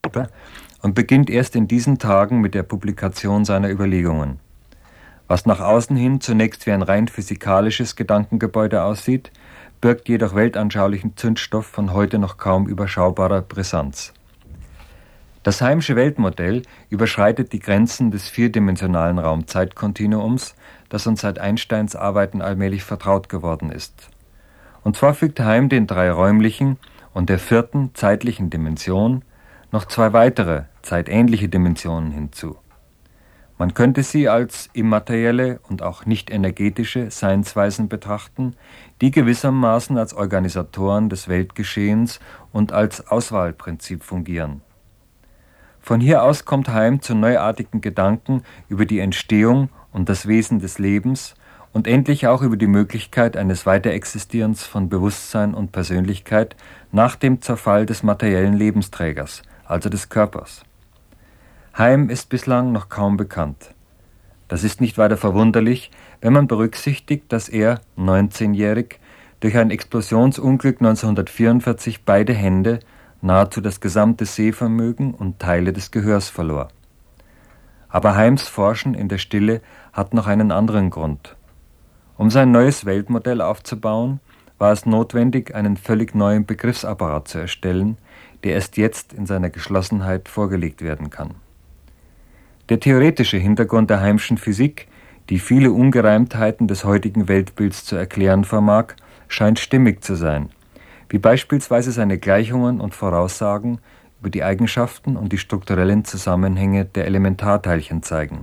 und beginnt erst in diesen Tagen mit der Publikation seiner Überlegungen. Was nach außen hin zunächst wie ein rein physikalisches Gedankengebäude aussieht, birgt jedoch weltanschaulichen Zündstoff von heute noch kaum überschaubarer Brisanz. Das Heimsche Weltmodell überschreitet die Grenzen des vierdimensionalen Raum-Zeit-Kontinuums, das uns seit Einsteins Arbeiten allmählich vertraut geworden ist. Und zwar fügt Heim den 3 räumlichen und der 4. zeitlichen Dimension noch 2 weitere, zeitähnliche Dimensionen hinzu. Man könnte sie als immaterielle und auch nicht energetische Seinsweisen betrachten, die gewissermaßen als Organisatoren des Weltgeschehens und als Auswahlprinzip fungieren. Von hier aus kommt Heim zu neuartigen Gedanken über die Entstehung und das Wesen des Lebens und endlich auch über die Möglichkeit eines Weiterexistierens von Bewusstsein und Persönlichkeit nach dem Zerfall des materiellen Lebensträgers, also des Körpers. Heim ist bislang noch kaum bekannt. Das ist nicht weiter verwunderlich, wenn man berücksichtigt, dass er, 19-jährig, durch ein Explosionsunglück 1944 beide Hände, nahezu das gesamte Sehvermögen und Teile des Gehörs verlor. Aber Heims Forschen in der Stille hat noch einen anderen Grund. Um sein neues Weltmodell aufzubauen, war es notwendig, einen völlig neuen Begriffsapparat zu erstellen, der erst jetzt in seiner Geschlossenheit vorgelegt werden kann. Der theoretische Hintergrund der Heimschen Physik, die viele Ungereimtheiten des heutigen Weltbilds zu erklären vermag, scheint stimmig zu sein, wie beispielsweise seine Gleichungen und Voraussagen über die Eigenschaften und die strukturellen Zusammenhänge der Elementarteilchen zeigen.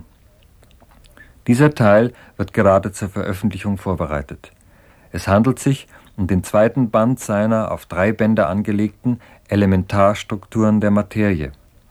Dieser Teil wird gerade zur Veröffentlichung vorbereitet. Es handelt sich um den 2. Band seiner auf 3 Bände angelegten Elementarstrukturen der Materie.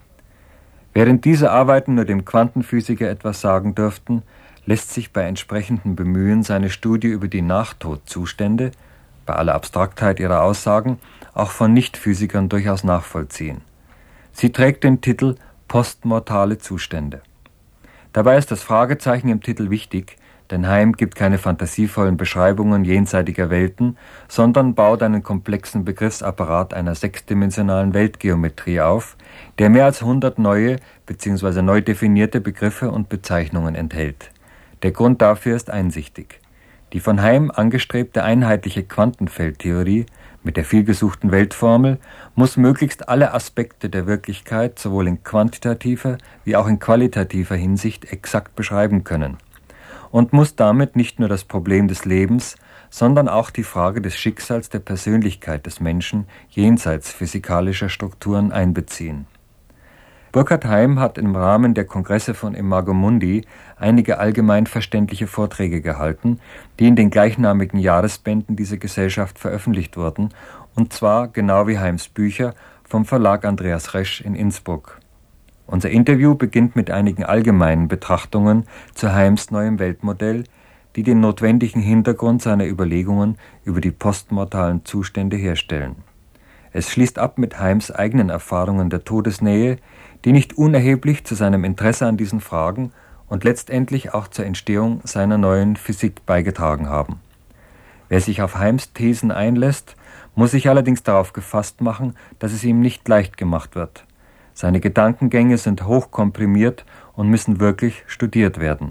Während diese Arbeiten nur dem Quantenphysiker etwas sagen dürften, lässt sich bei entsprechendem Bemühen seine Studie über die Nachtodzustände, bei aller Abstraktheit ihrer Aussagen, auch von Nichtphysikern durchaus nachvollziehen. Sie trägt den Titel Postmortale Zustände. Dabei ist das Fragezeichen im Titel wichtig, denn Heim gibt keine fantasievollen Beschreibungen jenseitiger Welten, sondern baut einen komplexen Begriffsapparat einer 6-dimensionalen Weltgeometrie auf, der mehr als 100 neue bzw. neu definierte Begriffe und Bezeichnungen enthält. Der Grund dafür ist einsichtig. Die von Heim angestrebte einheitliche Quantenfeldtheorie mit der vielgesuchten Weltformel muss möglichst alle Aspekte der Wirklichkeit sowohl in quantitativer wie auch in qualitativer Hinsicht exakt beschreiben können und muss damit nicht nur das Problem des Lebens, sondern auch die Frage des Schicksals der Persönlichkeit des Menschen jenseits physikalischer Strukturen einbeziehen. Burkhard Heim hat im Rahmen der Kongresse von Imago Mundi einige allgemein verständliche Vorträge gehalten, die in den gleichnamigen Jahresbänden dieser Gesellschaft veröffentlicht wurden, und zwar, genau wie Heims Bücher, vom Verlag Andreas Resch in Innsbruck. Unser Interview beginnt mit einigen allgemeinen Betrachtungen zu Heims neuem Weltmodell, die den notwendigen Hintergrund seiner Überlegungen über die postmortalen Zustände herstellen. Es schließt ab mit Heims eigenen Erfahrungen der Todesnähe, die nicht unerheblich zu seinem Interesse an diesen Fragen und letztendlich auch zur Entstehung seiner neuen Physik beigetragen haben. Wer sich auf Heims Thesen einlässt, muss sich allerdings darauf gefasst machen, dass es ihm nicht leicht gemacht wird. Seine Gedankengänge sind hochkomprimiert und müssen wirklich studiert werden.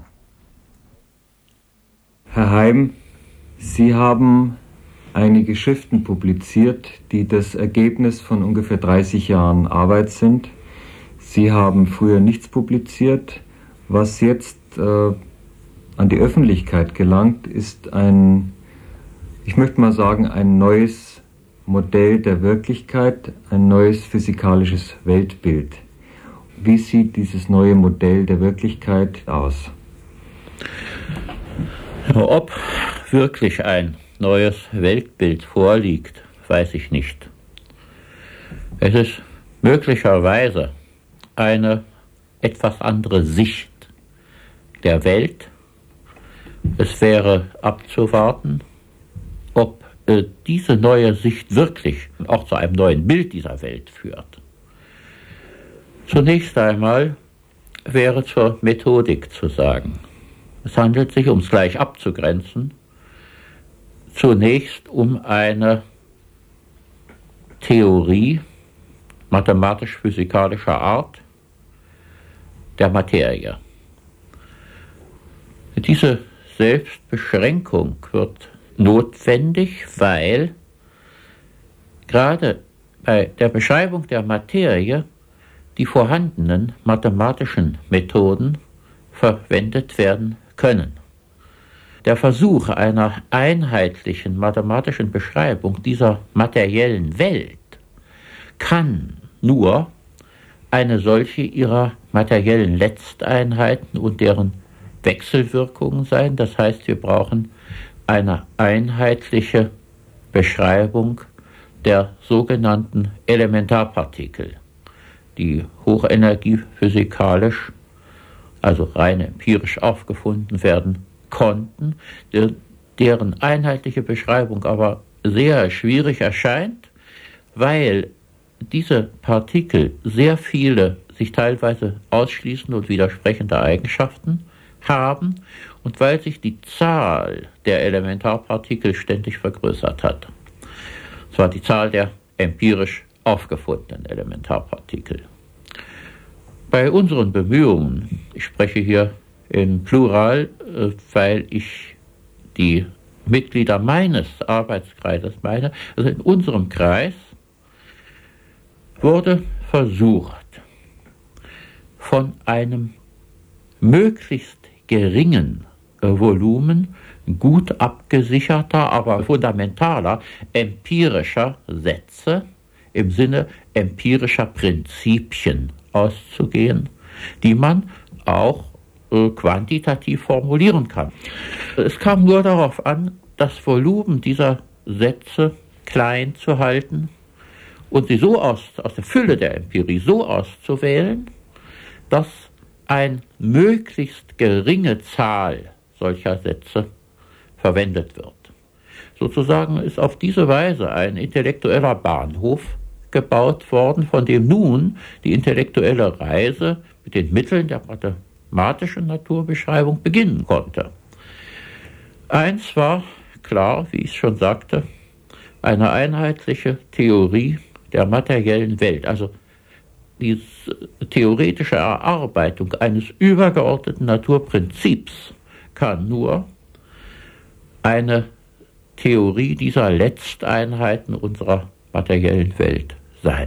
Herr Heim, Sie haben einige Schriften publiziert, die das Ergebnis von ungefähr 30 Jahren Arbeit sind. Sie haben früher nichts publiziert. Was jetzt an die Öffentlichkeit gelangt, ist ein neues Modell der Wirklichkeit, ein neues physikalisches Weltbild. Wie sieht dieses neue Modell der Wirklichkeit aus? Ob wirklich ein neues Weltbild vorliegt, weiß ich nicht. Es ist möglicherweise eine etwas andere Sicht der Welt. Es wäre abzuwarten, ob diese neue Sicht wirklich auch zu einem neuen Bild dieser Welt führt. Zunächst einmal wäre zur Methodik zu sagen. Es handelt sich, um es gleich abzugrenzen, zunächst um eine Theorie mathematisch-physikalischer Art der Materie. Diese Selbstbeschränkung wird notwendig, weil gerade bei der Beschreibung der Materie die vorhandenen mathematischen Methoden verwendet werden können. Der Versuch einer einheitlichen mathematischen Beschreibung dieser materiellen Welt kann nur eine solche ihrer materiellen Letzteinheiten und deren Wechselwirkungen sein. Das heißt, wir brauchen eine einheitliche Beschreibung der sogenannten Elementarpartikel, die hochenergiephysikalisch, also rein empirisch aufgefunden werden konnten, deren einheitliche Beschreibung aber sehr schwierig erscheint, weil diese Partikel sehr viele sich teilweise ausschließende und widersprechende Eigenschaften haben und weil sich die Zahl der Elementarpartikel ständig vergrößert hat. Das war die Zahl der empirisch aufgefundenen Elementarpartikel. Bei unseren Bemühungen, ich spreche hier im Plural, weil ich die Mitglieder meines Arbeitskreises meine, also in unserem Kreis wurde versucht, von einem möglichst geringen Volumen gut abgesicherter, aber fundamentaler empirischer Sätze im Sinne empirischer Prinzipien auszugehen, die man auch quantitativ formulieren kann. Es kam nur darauf an, das Volumen dieser Sätze klein zu halten und sie so aus der Fülle der Empirie so auszuwählen, dass eine möglichst geringe Zahl solcher Sätze verwendet wird. Sozusagen ist auf diese Weise ein intellektueller Bahnhof gebaut worden, von dem nun die intellektuelle Reise mit den Mitteln der mathematischen Naturbeschreibung beginnen konnte. Eins war klar, wie ich schon sagte, eine einheitliche Theorie der materiellen Welt, also die theoretische Erarbeitung eines übergeordneten Naturprinzips kann nur eine Theorie dieser Letzteinheiten unserer materiellen Welt sein.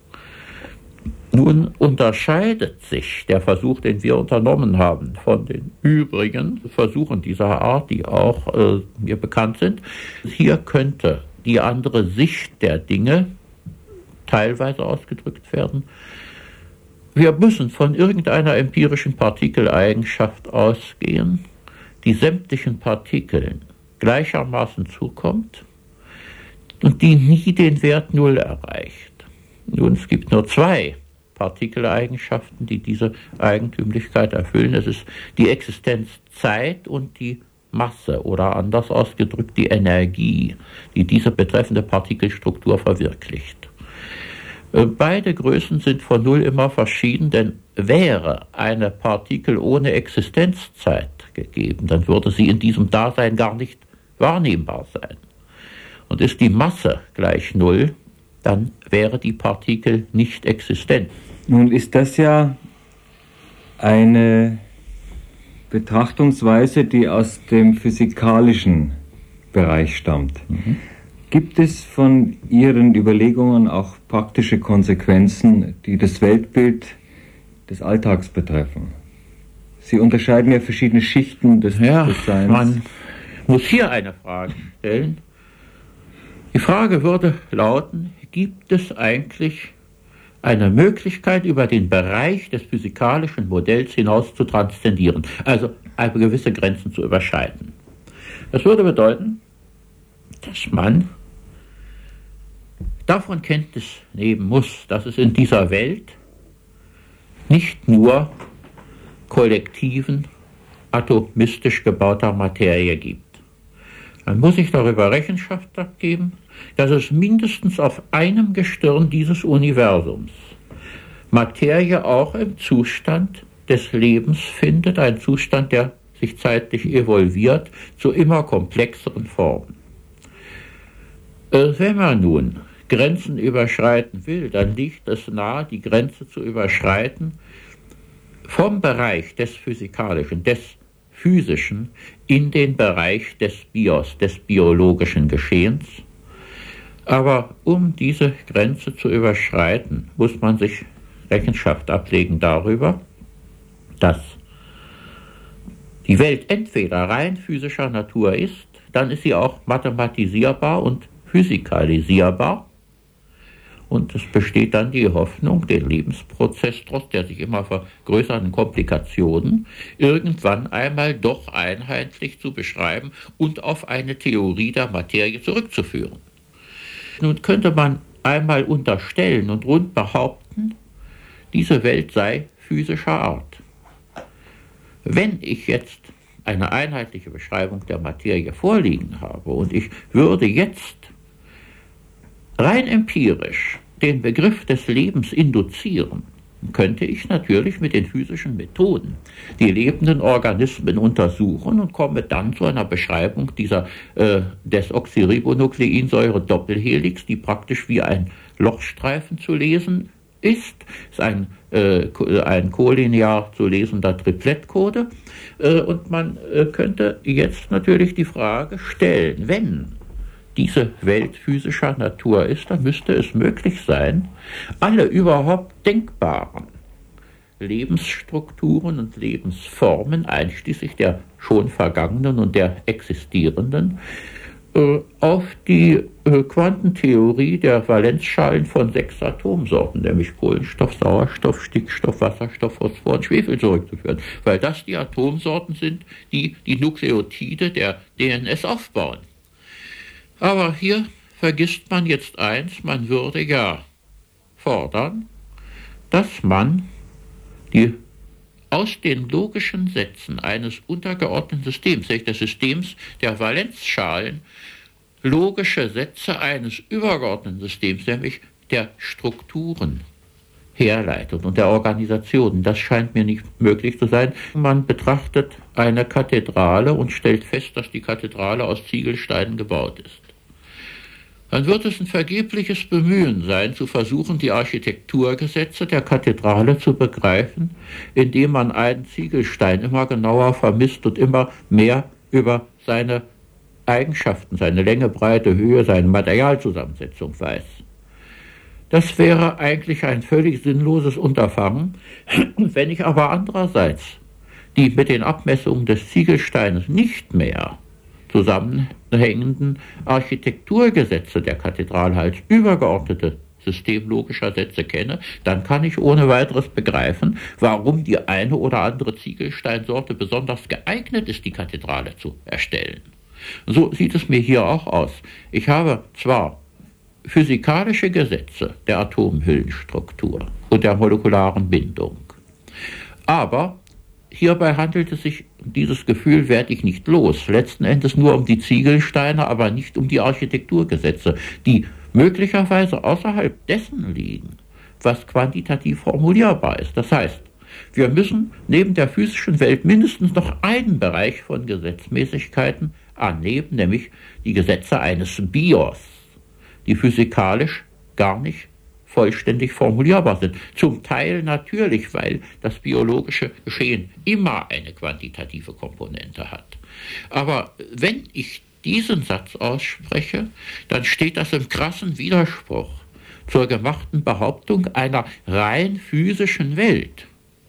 Nun unterscheidet sich der Versuch, den wir unternommen haben, von den übrigen Versuchen dieser Art, die auch mir bekannt sind. Hier könnte die andere Sicht der Dinge teilweise ausgedrückt werden. Wir müssen von irgendeiner empirischen Partikeleigenschaft ausgehen, die sämtlichen Partikeln gleichermaßen zukommt und die nie den Wert 0 erreicht. Nun, es gibt nur 2 Partikeleigenschaft,en die diese Eigentümlichkeit erfüllen. Es ist die Existenzzeit und die Masse oder anders ausgedrückt die Energie, die diese betreffende Partikelstruktur verwirklicht. Beide Größen sind von 0 immer verschieden, denn wäre eine Partikel ohne Existenzzeit gegeben, dann würde sie in diesem Dasein gar nicht wahrnehmbar sein. Und ist die Masse gleich 0, dann wäre die Partikel nicht existent. Nun ist das ja eine Betrachtungsweise, die aus dem physikalischen Bereich stammt. Gibt es von Ihren Überlegungen auch praktische Konsequenzen, die das Weltbild des Alltags betreffen? Sie unterscheiden ja verschiedene Schichten des Seins. Man muss hier eine Frage stellen. Die Frage würde lauten, gibt es eigentlich eine Möglichkeit, über den Bereich des physikalischen Modells hinaus zu transzendieren, also gewisse Grenzen zu überschreiten? Das würde bedeuten, dass man davon Kenntnis nehmen muss, dass es in dieser Welt nicht nur kollektiven, atomistisch gebauter Materie gibt. Man muss sich darüber Rechenschaft abgeben, dass es mindestens auf einem Gestirn dieses Universums Materie auch im Zustand des Lebens findet, ein Zustand, der sich zeitlich evolviert zu immer komplexeren Formen. Wenn man nun Grenzen überschreiten will, dann liegt es nahe, die Grenze zu überschreiten vom Bereich des Physikalischen, des Physischen in den Bereich des Bios, des biologischen Geschehens. Aber um diese Grenze zu überschreiten, muss man sich Rechenschaft ablegen darüber, dass die Welt entweder rein physischer Natur ist, dann ist sie auch mathematisierbar und physikalisierbar. Und es besteht dann die Hoffnung, den Lebensprozess, trotz der sich immer vergrößernden Komplikationen, irgendwann einmal doch einheitlich zu beschreiben und auf eine Theorie der Materie zurückzuführen. Nun könnte man einmal unterstellen und rund behaupten, diese Welt sei physischer Art. Wenn ich jetzt eine einheitliche Beschreibung der Materie vorliegen habe und ich würde jetzt rein empirisch den Begriff des Lebens induzieren, könnte ich natürlich mit den physischen Methoden die lebenden Organismen untersuchen und komme dann zu einer Beschreibung dieser Desoxyribonukleinsäure-Doppelhelix, die praktisch wie ein Lochstreifen zu lesen ist ein kollinear zu lesender Triplettcode. Und man könnte jetzt natürlich die Frage stellen, wenn diese Welt physischer Natur ist, dann müsste es möglich sein, alle überhaupt denkbaren Lebensstrukturen und Lebensformen, einschließlich der schon vergangenen und der existierenden, auf die Quantentheorie der Valenzschalen von 6 Atomsorten, nämlich Kohlenstoff, Sauerstoff, Stickstoff, Wasserstoff, Phosphor und Schwefel zurückzuführen, weil das die Atomsorten sind, die die Nukleotide der DNS aufbauen. Aber hier vergisst man jetzt eins, man würde ja fordern, dass man aus den logischen Sätzen eines untergeordneten Systems, des Systems der Valenzschalen, logische Sätze eines übergeordneten Systems, nämlich der Strukturen, herleitet und der Organisationen. Das scheint mir nicht möglich zu sein. Man betrachtet eine Kathedrale und stellt fest, dass die Kathedrale aus Ziegelsteinen gebaut ist. Dann wird es ein vergebliches Bemühen sein, zu versuchen, die Architekturgesetze der Kathedrale zu begreifen, indem man einen Ziegelstein immer genauer vermisst und immer mehr über seine Eigenschaften, seine Länge, Breite, Höhe, seine Materialzusammensetzung weiß. Das wäre eigentlich ein völlig sinnloses Unterfangen, wenn ich aber andererseits die mit den Abmessungen des Ziegelsteines nicht mehr zusammenhängenden Architekturgesetze der Kathedrale als übergeordnete System logischer Sätze kenne, dann kann ich ohne weiteres begreifen, warum die eine oder andere Ziegelsteinsorte besonders geeignet ist, die Kathedrale zu erstellen. So sieht es mir hier auch aus. Ich habe zwar physikalische Gesetze der Atomhüllenstruktur und der molekularen Bindung, aber hierbei handelt es sich, dieses Gefühl werde ich nicht los, letzten Endes nur um die Ziegelsteine, aber nicht um die Architekturgesetze, die möglicherweise außerhalb dessen liegen, was quantitativ formulierbar ist. Das heißt, wir müssen neben der physischen Welt mindestens noch einen Bereich von Gesetzmäßigkeiten annehmen, nämlich die Gesetze eines Bios, die physikalisch gar nicht vollständig formulierbar sind. Zum Teil natürlich, weil das biologische Geschehen immer eine quantitative Komponente hat. Aber wenn ich diesen Satz ausspreche, dann steht das im krassen Widerspruch zur gemachten Behauptung einer rein physischen Welt.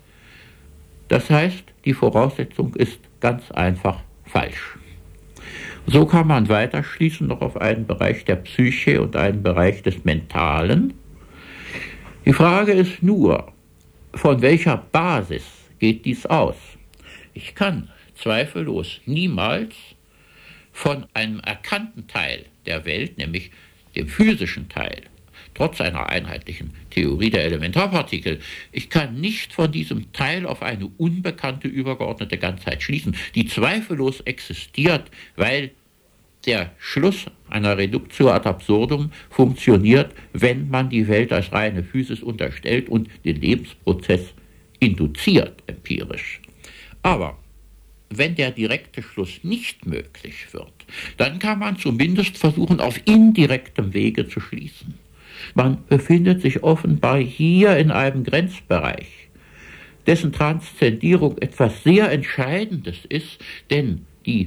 Das heißt, die Voraussetzung ist ganz einfach falsch. So kann man weiter schließen noch auf einen Bereich der Psyche und einen Bereich des Mentalen. Die Frage ist nur, von welcher Basis geht dies aus? Ich kann zweifellos niemals von einem erkannten Teil der Welt, nämlich dem physischen Teil, trotz einer einheitlichen Theorie der Elementarpartikel, ich kann nicht von diesem Teil auf eine unbekannte übergeordnete Ganzheit schließen, die zweifellos existiert, weil der Schluss einer Reductio ad absurdum funktioniert, wenn man die Welt als reine Physis unterstellt und den Lebensprozess induziert, empirisch. Aber wenn der direkte Schluss nicht möglich wird, dann kann man zumindest versuchen, auf indirektem Wege zu schließen. Man befindet sich offenbar hier in einem Grenzbereich, dessen Transzendierung etwas sehr Entscheidendes ist, denn die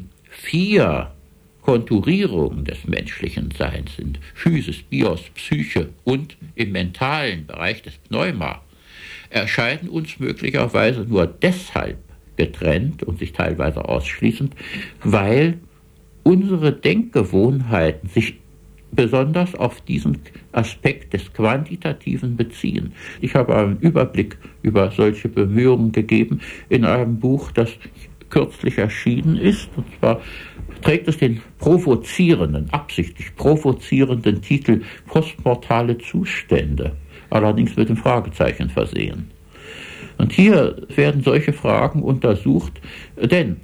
4 Konturierungen des menschlichen Seins sind Physis, Bios, Psyche und im mentalen Bereich des Pneuma, erscheinen uns möglicherweise nur deshalb getrennt und sich teilweise ausschließend, weil unsere Denkgewohnheiten sich besonders auf diesen Aspekt des Quantitativen beziehen. Ich habe einen Überblick über solche Bemühungen gegeben in einem Buch, das kürzlich erschienen ist, und zwar trägt es den absichtlich provozierenden Titel Postmortale Zustände, allerdings mit dem Fragezeichen versehen. Und hier werden solche Fragen untersucht, denn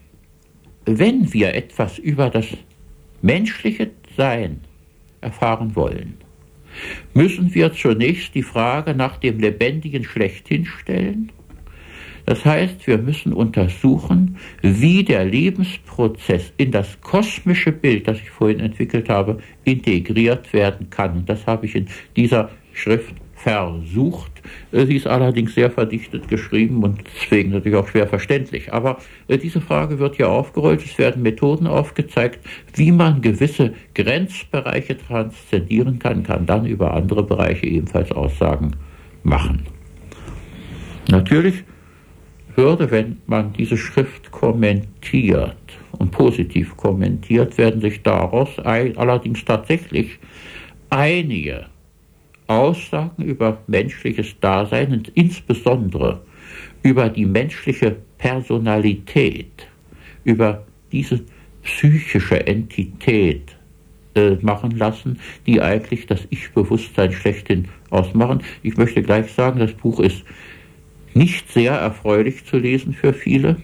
wenn wir etwas über das menschliche Sein erfahren wollen, müssen wir zunächst die Frage nach dem Lebendigen schlechthin stellen. Das heißt, wir müssen untersuchen, wie der Lebensprozess in das kosmische Bild, das ich vorhin entwickelt habe, integriert werden kann. Und das habe ich in dieser Schrift versucht. Sie ist allerdings sehr verdichtet geschrieben und deswegen natürlich auch schwer verständlich. Aber diese Frage wird hier aufgerollt. Es werden Methoden aufgezeigt, wie man gewisse Grenzbereiche transzendieren kann dann über andere Bereiche ebenfalls Aussagen machen. Natürlich würde, wenn man diese Schrift kommentiert und positiv kommentiert, werden sich daraus allerdings tatsächlich einige Aussagen über menschliches Dasein und insbesondere über die menschliche Personalität, über diese psychische Entität machen lassen, die eigentlich das Ich-Bewusstsein schlechthin ausmachen. Ich möchte gleich sagen, das Buch ist nicht sehr erfreulich zu lesen für viele.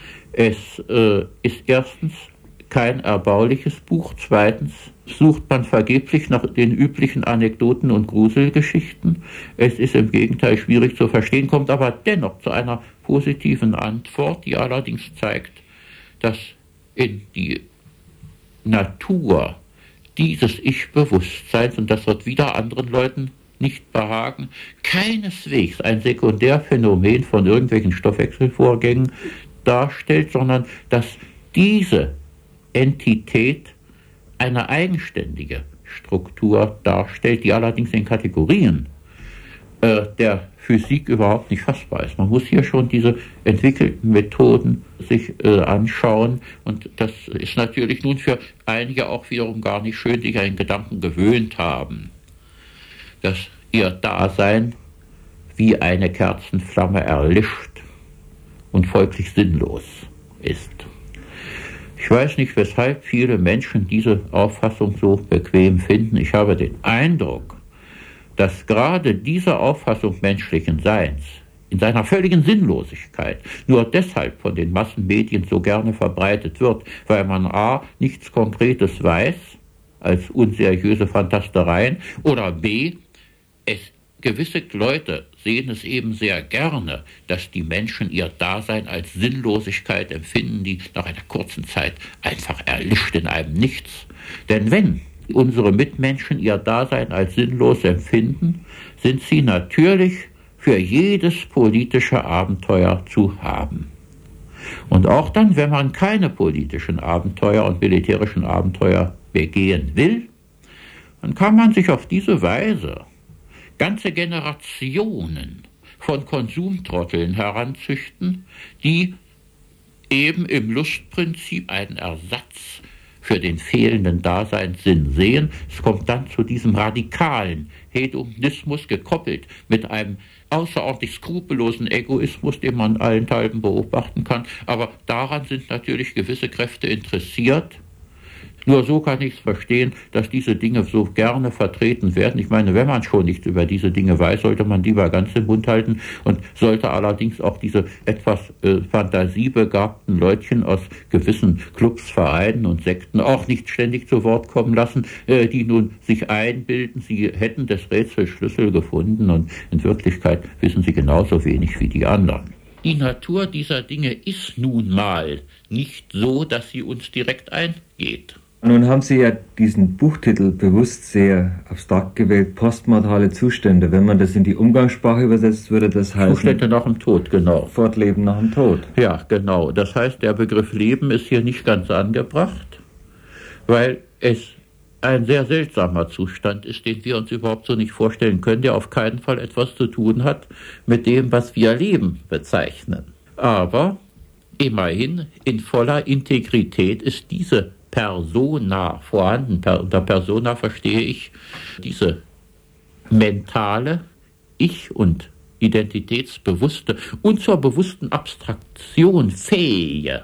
Es ist erstens kein erbauliches Buch, zweitens sucht man vergeblich nach den üblichen Anekdoten und Gruselgeschichten. Es ist im Gegenteil schwierig zu verstehen, kommt aber dennoch zu einer positiven Antwort, die allerdings zeigt, dass in die Natur dieses Ich-Bewusstseins, und das wird wieder anderen Leuten nicht behagen, keineswegs ein Sekundärphänomen von irgendwelchen Stoffwechselvorgängen darstellt, sondern dass diese Entität eine eigenständige Struktur darstellt, die allerdings in Kategorien der Physik überhaupt nicht fassbar ist. Man muss hier schon diese entwickelten Methoden sich anschauen, und das ist natürlich nun für einige auch wiederum gar nicht schön, die einen Gedanken gewöhnt haben, dass ihr Dasein wie eine Kerzenflamme erlischt und folglich sinnlos ist. Ich weiß nicht, weshalb viele Menschen diese Auffassung so bequem finden. Ich habe den Eindruck, dass gerade diese Auffassung menschlichen Seins in seiner völligen Sinnlosigkeit nur deshalb von den Massenmedien so gerne verbreitet wird, weil man a. nichts Konkretes weiß als unseriöse Fantastereien oder b. gewisse Leute sehen es eben sehr gerne, dass die Menschen ihr Dasein als Sinnlosigkeit empfinden, die nach einer kurzen Zeit einfach erlischt in einem Nichts. Denn wenn unsere Mitmenschen ihr Dasein als sinnlos empfinden, sind sie natürlich für jedes politische Abenteuer zu haben. Und auch dann, wenn man keine politischen Abenteuer und militärischen Abenteuer begehen will, dann kann man sich auf diese Weise ganze Generationen von Konsumtrotteln heranzüchten, die eben im Lustprinzip einen Ersatz für den fehlenden Daseinssinn sehen. Es kommt dann zu diesem radikalen Hedonismus, gekoppelt mit einem außerordentlich skrupellosen Egoismus, den man allenthalben beobachten kann. Aber daran sind natürlich gewisse Kräfte interessiert. Nur so kann ich es verstehen, dass diese Dinge so gerne vertreten werden. Ich meine, wenn man schon nichts über diese Dinge weiß, sollte man lieber ganz den Mund halten und sollte allerdings auch diese etwas fantasiebegabten Leutchen aus gewissen Clubs, Vereinen und Sekten auch nicht ständig zu Wort kommen lassen, die nun sich einbilden, sie hätten des Rätsels Schlüssel gefunden, und in Wirklichkeit wissen sie genauso wenig wie die anderen. Die Natur dieser Dinge ist nun mal nicht so, dass sie uns direkt eingeht. Nun haben Sie ja diesen Buchtitel bewusst sehr abstrakt gewählt, postmortale Zustände. Wenn man das in die Umgangssprache übersetzt, würde das heißen... Zustände nach dem Tod, genau. Fortleben nach dem Tod. Ja, genau. Das heißt, der Begriff Leben ist hier nicht ganz angebracht, weil es ein sehr seltsamer Zustand ist, den wir uns überhaupt so nicht vorstellen können, der auf keinen Fall etwas zu tun hat mit dem, was wir Leben bezeichnen. Aber immerhin in voller Integrität ist diese Persona vorhanden. Unter Persona verstehe ich diese mentale, ich- und identitätsbewusste und zur bewussten Abstraktion fähige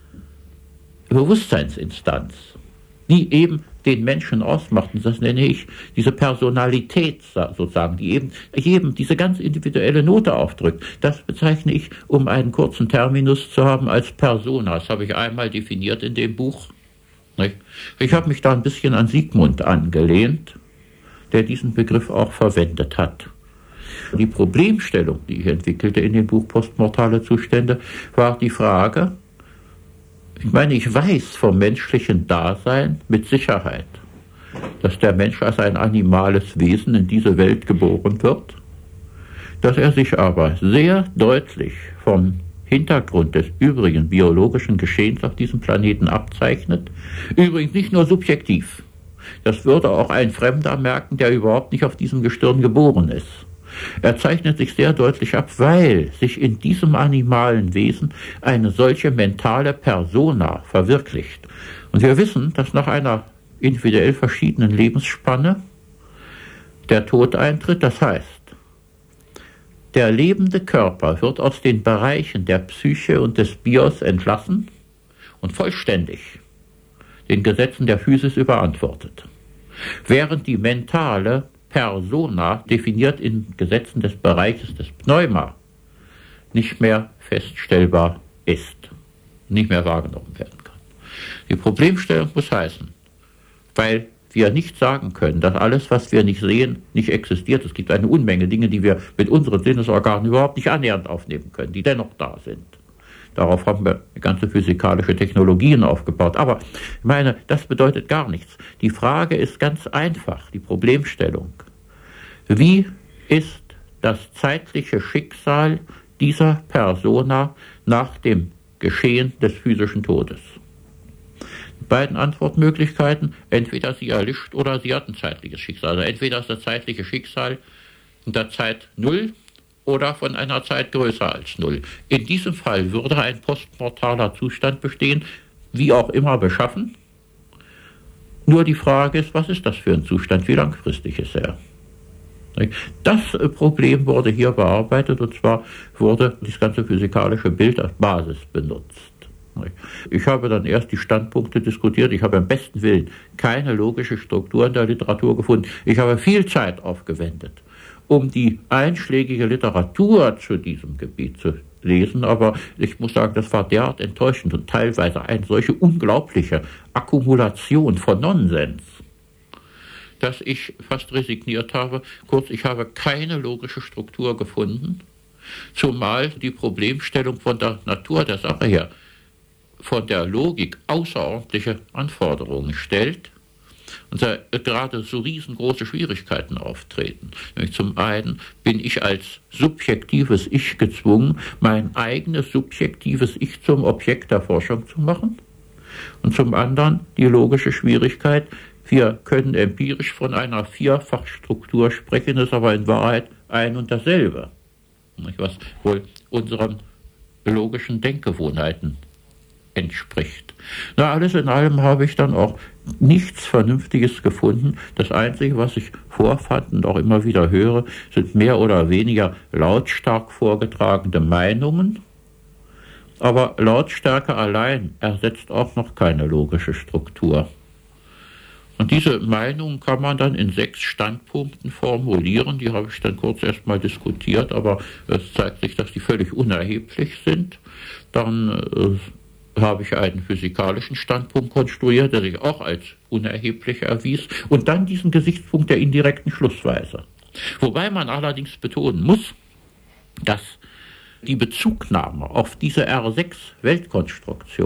Bewusstseinsinstanz, die eben den Menschen ausmacht. Und das nenne ich diese Personalität sozusagen, die eben diese ganz individuelle Note aufdrückt. Das bezeichne ich, um einen kurzen Terminus zu haben, als Persona. Das habe ich einmal definiert in dem Buch. Ich habe mich da ein bisschen an Sigmund angelehnt, der diesen Begriff auch verwendet hat. Die Problemstellung, die ich entwickelte in dem Buch Postmortale Zustände, war die Frage, ich meine, ich weiß vom menschlichen Dasein mit Sicherheit, dass der Mensch als ein animales Wesen in diese Welt geboren wird, dass er sich aber sehr deutlich vom Hintergrund des übrigen biologischen Geschehens auf diesem Planeten abzeichnet. Übrigens nicht nur subjektiv. Das würde auch ein Fremder merken, der überhaupt nicht auf diesem Gestirn geboren ist. Er zeichnet sich sehr deutlich ab, weil sich in diesem animalen Wesen eine solche mentale Persona verwirklicht. Und wir wissen, dass nach einer individuell verschiedenen Lebensspanne der Tod eintritt. Das heißt, der lebende Körper wird aus den Bereichen der Psyche und des Bios entlassen und vollständig den Gesetzen der Physis überantwortet. Während die mentale Persona, definiert in Gesetzen des Bereiches des Pneuma, nicht mehr feststellbar ist, nicht mehr wahrgenommen werden kann. Die Problemstellung muss heißen, weil wir nicht sagen können, dass alles, was wir nicht sehen, nicht existiert. Es gibt eine Unmenge Dinge, die wir mit unseren Sinnesorganen überhaupt nicht annähernd aufnehmen können, die dennoch da sind. Darauf haben wir ganze physikalische Technologien aufgebaut. Aber ich meine, das bedeutet gar nichts. Die Frage ist ganz einfach, die Problemstellung. Wie ist das zeitliche Schicksal dieser Persona nach dem Geschehen des physischen Todes? Die beiden Antwortmöglichkeiten, entweder sie erlischt oder sie hat ein zeitliches Schicksal. Also entweder ist das zeitliche Schicksal in der Zeit 0 oder von einer Zeit größer als 0. In diesem Fall würde ein postmortaler Zustand bestehen, wie auch immer beschaffen. Nur die Frage ist, was ist das für ein Zustand, wie langfristig ist er? Das Problem wurde hier bearbeitet, und zwar wurde das ganze physikalische Bild als Basis benutzt. Ich habe dann erst die Standpunkte diskutiert. Ich habe im besten Willen keine logische Struktur in der Literatur gefunden. Ich habe viel Zeit aufgewendet, um die einschlägige Literatur zu diesem Gebiet zu lesen, aber ich muss sagen, das war derart enttäuschend und teilweise eine solche unglaubliche Akkumulation von Nonsens, dass ich fast resigniert habe. Kurz, ich habe keine logische Struktur gefunden, zumal die Problemstellung von der Natur der Sache her von der Logik außerordentliche Anforderungen stellt und da gerade so riesengroße Schwierigkeiten auftreten. Nämlich zum einen bin ich als subjektives Ich gezwungen, mein eigenes subjektives Ich zum Objekt der Forschung zu machen, und zum anderen die logische Schwierigkeit, wir können empirisch von einer Vierfachstruktur sprechen, ist aber in Wahrheit ein und dasselbe, was wohl unseren logischen Denkgewohnheiten entspricht. Na, alles in allem habe ich dann auch nichts Vernünftiges gefunden. Das Einzige, was ich vorfand und auch immer wieder höre, sind mehr oder weniger lautstark vorgetragene Meinungen. Aber Lautstärke allein ersetzt auch noch keine logische Struktur. Und diese Meinungen kann man dann in 6 Standpunkten formulieren. Die habe ich dann kurz erstmal diskutiert, aber es zeigt sich, dass die völlig unerheblich sind. Dann habe ich einen physikalischen Standpunkt konstruiert, der sich auch als unerheblich erwies, und dann diesen Gesichtspunkt der indirekten Schlussweise. Wobei man allerdings betonen muss, dass die Bezugnahme auf diese R6-Weltkonstruktion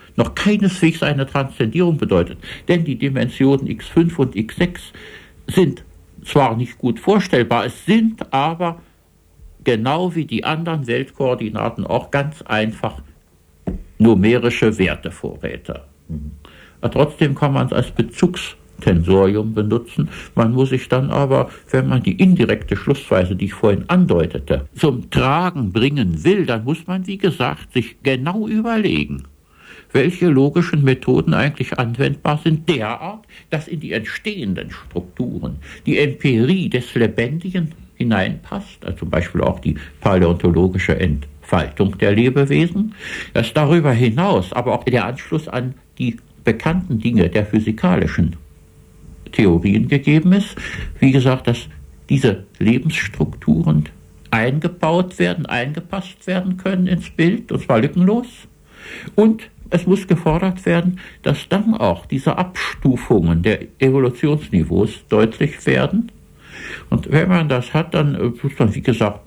noch keineswegs eine Transzendierung bedeutet. Denn die Dimensionen x5 und x6 sind zwar nicht gut vorstellbar, es sind aber genau wie die anderen Weltkoordinaten auch ganz einfach numerische Wertevorräte. Aber trotzdem kann man es als Bezugstensorium benutzen. Man muss sich dann aber, wenn man die indirekte Schlussweise, die ich vorhin andeutete, zum Tragen bringen will, dann muss man, wie gesagt, sich genau überlegen, welche logischen Methoden eigentlich anwendbar sind, derart, dass in die entstehenden Strukturen die Empirie des Lebendigen hineinpasst, also zum Beispiel auch die paläontologische Entfaltung der Lebewesen, dass darüber hinaus aber auch der Anschluss an die bekannten Dinge der physikalischen Theorien gegeben ist. Wie gesagt, dass diese Lebensstrukturen eingebaut werden, eingepasst werden können ins Bild, und zwar lückenlos. Und es muss gefordert werden, dass dann auch diese Abstufungen der Evolutionsniveaus deutlich werden. Und wenn man das hat, dann muss man, wie gesagt,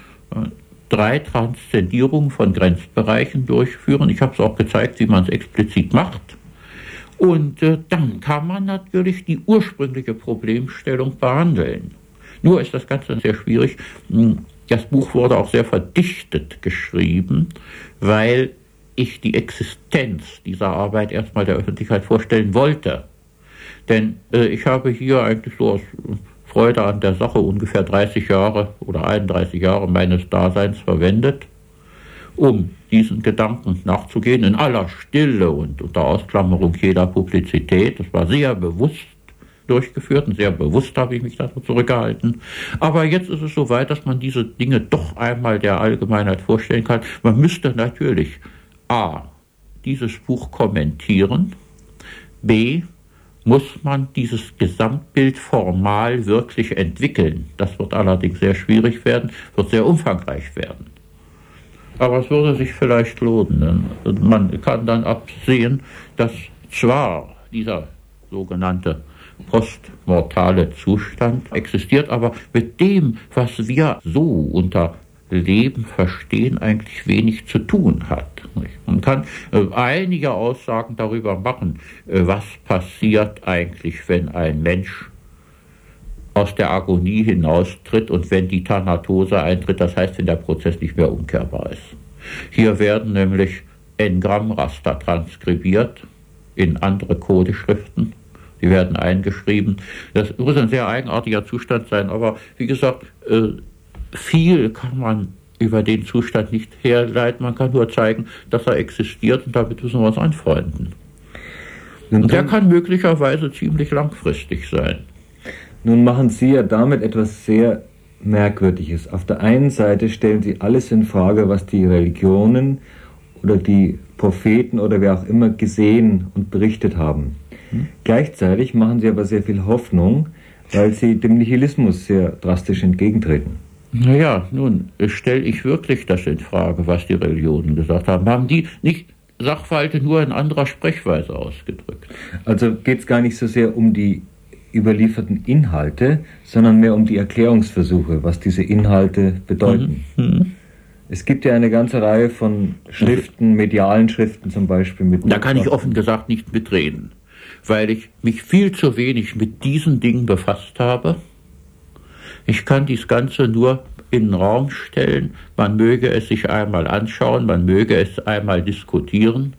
3 Transzendierungen von Grenzbereichen durchführen. Ich habe es auch gezeigt, wie man es explizit macht. Und dann kann man natürlich die ursprüngliche Problemstellung behandeln. Nur ist das Ganze sehr schwierig. Das Buch wurde auch sehr verdichtet geschrieben, weil ich die Existenz dieser Arbeit erstmal der Öffentlichkeit vorstellen wollte. Denn ich habe hier eigentlich so aus Freude an der Sache ungefähr 30 Jahre oder 31 Jahre meines Daseins verwendet, um diesen Gedanken nachzugehen, in aller Stille und unter Ausklammerung jeder Publizität. Das war sehr bewusst durchgeführt und sehr bewusst habe ich mich dazu zurückgehalten. Aber jetzt ist es soweit, dass man diese Dinge doch einmal der Allgemeinheit vorstellen kann. Man müsste natürlich a. dieses Buch kommentieren, b. muss man dieses Gesamtbild formal wirklich entwickeln. Das wird allerdings sehr schwierig werden, wird sehr umfangreich werden. Aber es würde sich vielleicht lohnen. Man kann dann absehen, dass zwar dieser sogenannte postmortale Zustand existiert, aber mit dem, was wir so unter Leben verstehen, eigentlich wenig zu tun hat. Man kann einige Aussagen darüber machen, was passiert eigentlich, wenn ein Mensch aus der Agonie hinaustritt und wenn die Thanatose eintritt, das heißt, wenn der Prozess nicht mehr umkehrbar ist. Hier werden nämlich N-Gramm-Raster transkribiert in andere Codeschriften. Die werden eingeschrieben. Das muss ein sehr eigenartiger Zustand sein, aber wie gesagt, viel kann man über den Zustand nicht herleiten. Man kann nur zeigen, dass er existiert, und damit müssen wir uns anfreunden. Und der kann möglicherweise ziemlich langfristig sein. Nun machen Sie ja damit etwas sehr Merkwürdiges. Auf der einen Seite stellen Sie alles in Frage, was die Religionen oder die Propheten oder wer auch immer gesehen und berichtet haben. Gleichzeitig machen Sie aber sehr viel Hoffnung, weil Sie dem Nihilismus sehr drastisch entgegentreten. Naja, nun stelle ich wirklich das in Frage, was die Religionen gesagt haben. Haben die nicht Sachverhalte nur in anderer Sprechweise ausgedrückt? Also geht es gar nicht so sehr um die überlieferten Inhalte, sondern mehr um die Erklärungsversuche, was diese Inhalte bedeuten. Es gibt ja eine ganze Reihe von Schriften, medialen Schriften zum Beispiel. Da kann ich offen gesagt nicht mitreden, weil ich mich viel zu wenig mit diesen Dingen befasst habe. Ich kann dies Ganze nur in den Raum stellen. Man möge es sich einmal anschauen, man möge es einmal diskutieren.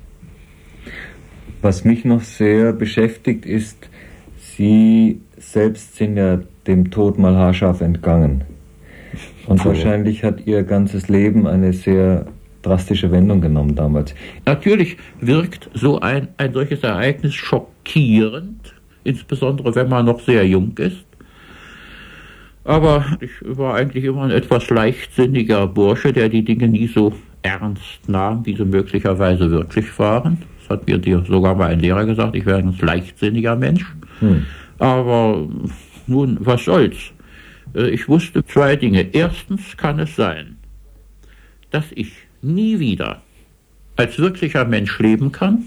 Was mich noch sehr beschäftigt ist, Sie selbst sind ja dem Tod mal haarscharf entgangen. Und wahrscheinlich hat Ihr ganzes Leben eine sehr drastische Wendung genommen damals. Natürlich wirkt so ein solches Ereignis schockierend, insbesondere wenn man noch sehr jung ist. Aber ich war eigentlich immer ein etwas leichtsinniger Bursche, der die Dinge nie so ernst nahm, wie sie möglicherweise wirklich waren. Das hat mir sogar mal ein Lehrer gesagt, ich wäre ein leichtsinniger Mensch. Aber nun, was soll's? Ich wusste 2 Dinge. Erstens kann es sein, dass ich nie wieder als wirklicher Mensch leben kann,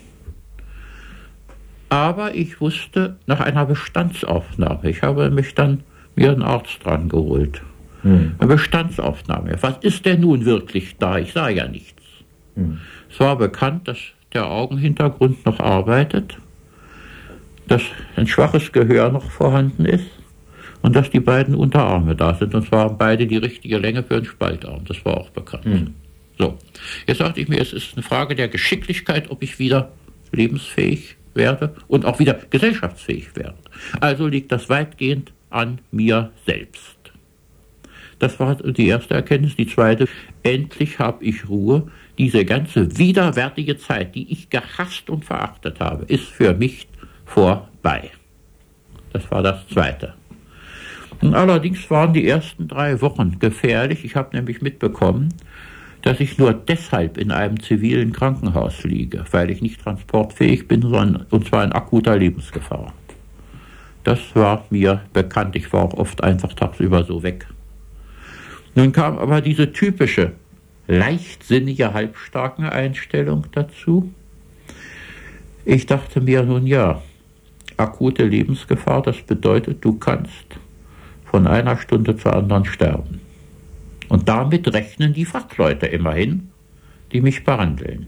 aber ich wusste nach einer Bestandsaufnahme. Ich habe mich dann mir einen Arzt dran geholt. Eine Bestandsaufnahme. Was ist denn nun wirklich da? Ich sah ja nichts. Es war bekannt, dass der Augenhintergrund noch arbeitet, dass ein schwaches Gehör noch vorhanden ist und dass die beiden Unterarme da sind. Und zwar beide die richtige Länge für einen Spaltarm. Das war auch bekannt. So, jetzt sagte ich mir, es ist eine Frage der Geschicklichkeit, ob ich wieder lebensfähig werde und auch wieder gesellschaftsfähig werde. Also liegt das weitgehend an mir selbst. Das war die erste Erkenntnis. Die zweite, endlich habe ich Ruhe. Diese ganze widerwärtige Zeit, die ich gehasst und verachtet habe, ist für mich vorbei. Das war das Zweite. Und allerdings waren die ersten 3 Wochen gefährlich. Ich habe nämlich mitbekommen, dass ich nur deshalb in einem zivilen Krankenhaus liege, weil ich nicht transportfähig bin, und zwar in akuter Lebensgefahr. Das war mir bekannt. Ich war auch oft einfach tagsüber so weg. Nun kam aber diese typische, leichtsinnige, halbstarke Einstellung dazu. Ich dachte mir nun ja, akute Lebensgefahr, das bedeutet, du kannst von einer Stunde zur anderen sterben. Und damit rechnen die Fachleute immerhin, die mich behandeln.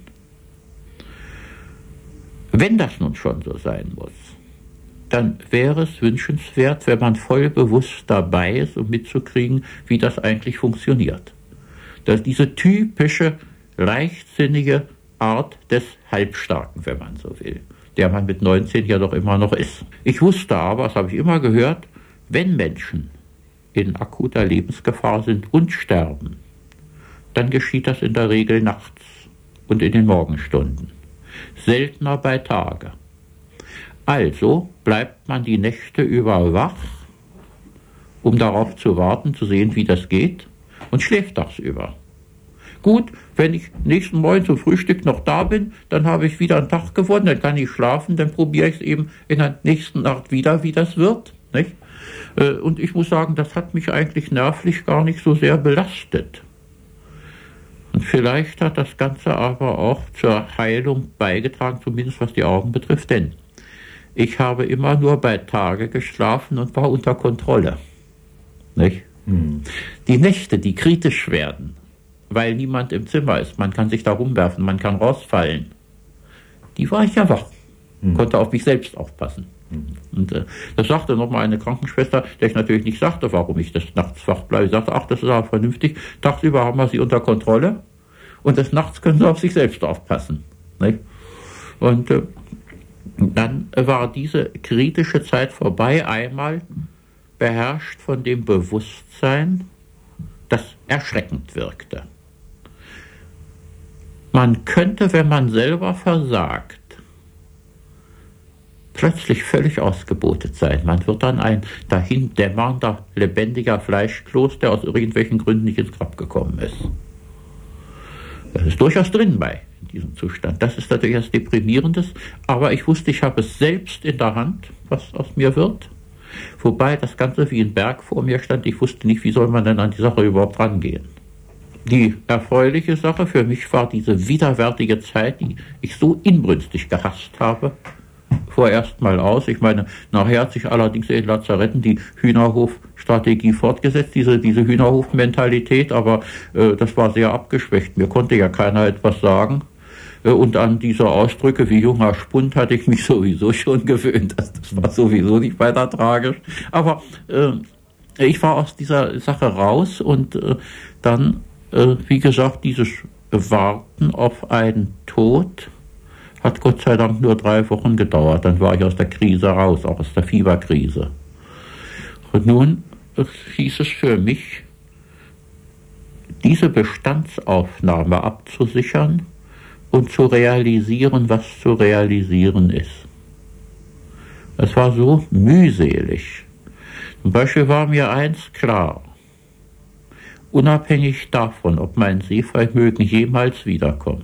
Wenn das nun schon so sein muss, dann wäre es wünschenswert, wenn man voll bewusst dabei ist, um mitzukriegen, wie das eigentlich funktioniert. Dass diese typische, leichtsinnige Art des Halbstarken, wenn man so will, der man mit 19 ja doch immer noch ist. Ich wusste aber, das habe ich immer gehört, wenn Menschen in akuter Lebensgefahr sind und sterben, dann geschieht das in der Regel nachts und in den Morgenstunden. Seltener bei Tage. Also bleibt man die Nächte über wach, um darauf zu warten, zu sehen, wie das geht, und schläft tagsüber. Gut, wenn ich nächsten Morgen zum Frühstück noch da bin, dann habe ich wieder einen Tag gewonnen, dann kann ich schlafen, dann probiere ich es eben in der nächsten Nacht wieder, wie das wird, nicht? Und ich muss sagen, das hat mich eigentlich nervlich gar nicht so sehr belastet. Und vielleicht hat das Ganze aber auch zur Heilung beigetragen, zumindest was die Augen betrifft, denn ich habe immer nur bei Tage geschlafen und war unter Kontrolle. Nicht? Die Nächte, die kritisch werden, weil niemand im Zimmer ist, man kann sich da rumwerfen, man kann rausfallen, die war ich ja wach, konnte auf mich selbst aufpassen. Und das sagte nochmal eine Krankenschwester, der ich natürlich nicht sagte, warum ich des Nachts wach bleibe. Sie sagte, ach, das ist aber vernünftig, tagsüber haben wir sie unter Kontrolle und des Nachts können sie auf sich selbst aufpassen. Nicht? Und dann war diese kritische Zeit vorbei, einmal beherrscht von dem Bewusstsein, das erschreckend wirkte. Man könnte, wenn man selber versagt, plötzlich völlig ausgebotet sein. Man wird dann ein dahin dämmernder, lebendiger Fleischkloß, der aus irgendwelchen Gründen nicht ins Grab gekommen ist. Das ist durchaus drin bei in diesem Zustand. Das ist natürlich etwas Deprimierendes, aber ich wusste, ich habe es selbst in der Hand, was aus mir wird. Wobei das Ganze wie ein Berg vor mir stand. Ich wusste nicht, wie soll man denn an die Sache überhaupt rangehen. Die erfreuliche Sache für mich war diese widerwärtige Zeit, die ich so inbrünstig gehasst habe, vorerst mal aus. Ich meine, nachher hat sich allerdings in Lazaretten die Hühnerhof-Strategie fortgesetzt, diese Hühnerhof-Mentalität, aber das war sehr abgeschwächt. Mir konnte ja keiner etwas sagen. Und an diese Ausdrücke wie junger Spund hatte ich mich sowieso schon gewöhnt. Das war sowieso nicht weiter tragisch. Aber ich war aus dieser Sache raus und dann, wie gesagt, dieses Warten auf einen Tod hat Gott sei Dank nur 3 Wochen gedauert. Dann war ich aus der Krise raus, auch aus der Fieberkrise. Und nun hieß es für mich, diese Bestandsaufnahme abzusichern und zu realisieren, was zu realisieren ist. Es war so mühselig. Zum Beispiel war mir eins klar, unabhängig davon, ob mein Sehvermögen jemals wiederkommt.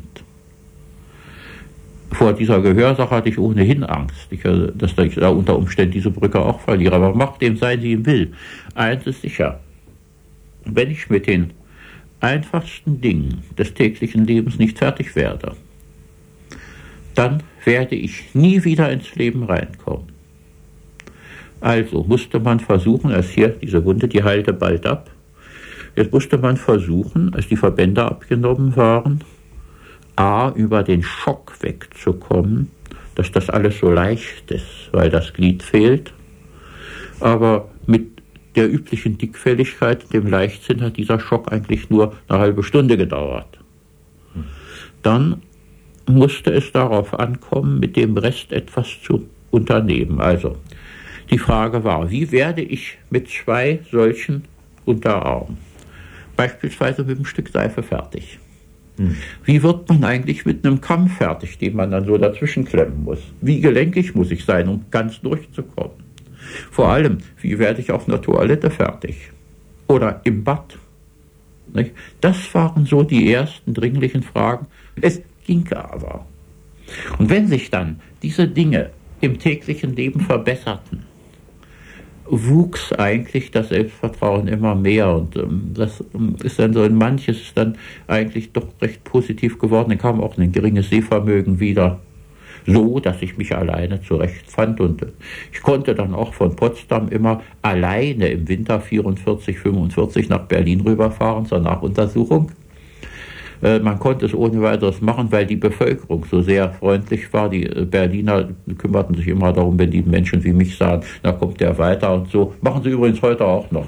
Vor dieser Gehörsache hatte ich ohnehin Angst, dass ich da unter Umständen diese Brücke auch verliere. Aber macht dem sein, wie ihm will. Eins ist sicher, wenn ich mit den einfachsten Dingen des täglichen Lebens nicht fertig werde, dann werde ich nie wieder ins Leben reinkommen. Also musste man versuchen, als hier diese Wunde, die heilte bald ab, jetzt musste man versuchen, als die Verbände abgenommen waren, über den Schock wegzukommen, dass das alles so leicht ist, weil das Glied fehlt. Aber mit der üblichen Dickfelligkeit, dem Leichtsinn, hat dieser Schock eigentlich nur eine halbe Stunde gedauert. Dann musste es darauf ankommen, mit dem Rest etwas zu unternehmen. Also, die Frage war, wie werde ich mit 2 solchen Unterarmen, beispielsweise mit einem Stück Seife, fertig? Wie wird man eigentlich mit einem Kamm fertig, den man dann so dazwischen klemmen muss? Wie gelenkig muss ich sein, um ganz durchzukommen? Vor allem, wie werde ich auf einer Toilette fertig? Oder im Bad? Nicht? Das waren so die ersten dringlichen Fragen. Es ging aber. Und wenn sich dann diese Dinge im täglichen Leben verbesserten, wuchs eigentlich das Selbstvertrauen immer mehr. Und das ist dann so, in manches ist dann eigentlich doch recht positiv geworden. Dann kam auch ein geringes Sehvermögen wieder. So, dass ich mich alleine zurechtfand, und ich konnte dann auch von Potsdam immer alleine im Winter 44, 45 nach Berlin rüberfahren zur Nachuntersuchung. Man konnte es ohne weiteres machen, weil die Bevölkerung so sehr freundlich war. Die Berliner kümmerten sich immer darum, wenn die Menschen wie mich sahen, da kommt der weiter und so. Machen sie übrigens heute auch noch.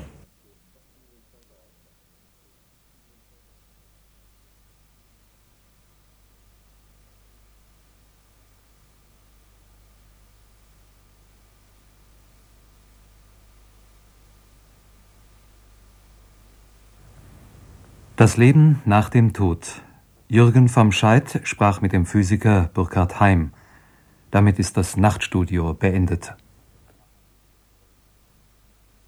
Das Leben nach dem Tod. Jürgen vom Scheidt sprach mit dem Physiker Burkhard Heim. Damit ist das Nachtstudio beendet.